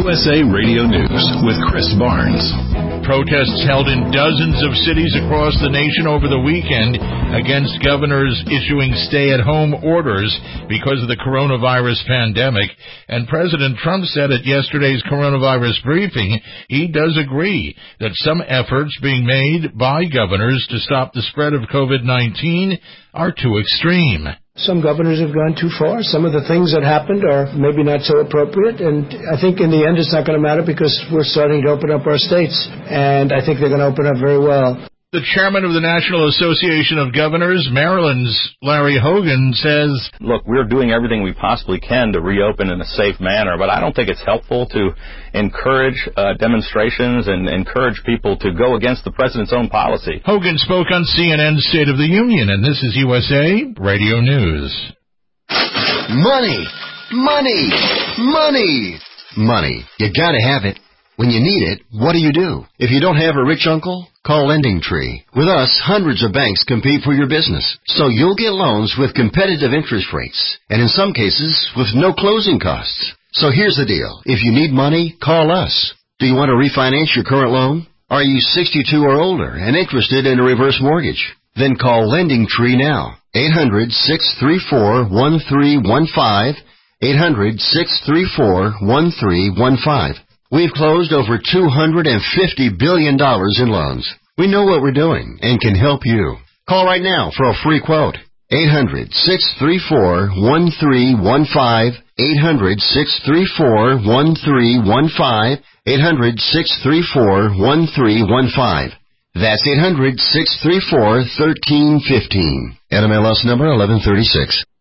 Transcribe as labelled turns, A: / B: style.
A: USA Radio News with Chris Barnes.
B: Protests held in dozens of cities across the nation over the weekend against governors issuing stay-at-home orders because of the coronavirus pandemic. And President Trump said at yesterday's coronavirus briefing he does agree that some efforts being made by governors to stop the spread of COVID-19 are too extreme.
C: Some governors have gone too far. Some of the things that happened are maybe not so appropriate. And I think in the end it's not going to matter because we're starting to open up our states. And I think they're going to open up very well.
B: The chairman of the National Association of Governors, Maryland's Larry Hogan, says,
D: look, we're doing everything we possibly can to reopen in a safe manner, but I don't think it's helpful to encourage demonstrations and encourage people to go against the president's own policy.
B: Hogan spoke on CNN's State of the Union, and this is USA Radio News.
E: Money, money, money, money. You gotta have it. When you need it, what do? If you don't have a rich uncle, call LendingTree. With us, hundreds of banks compete for your business, so you'll get loans with competitive interest rates, and in some cases, with no closing costs. So here's the deal. If you need money, call us. Do you want to refinance your current loan? Are you 62 or older and interested in a reverse mortgage? Then call LendingTree now. 800-634-1315. 800-634-1315. We've closed over $250 billion in loans. We know what we're doing and can help you. Call right now for a free quote. 800-634-1315. 800-634-1315. 800-634-1315. That's 800-634-1315. NMLS number 1136.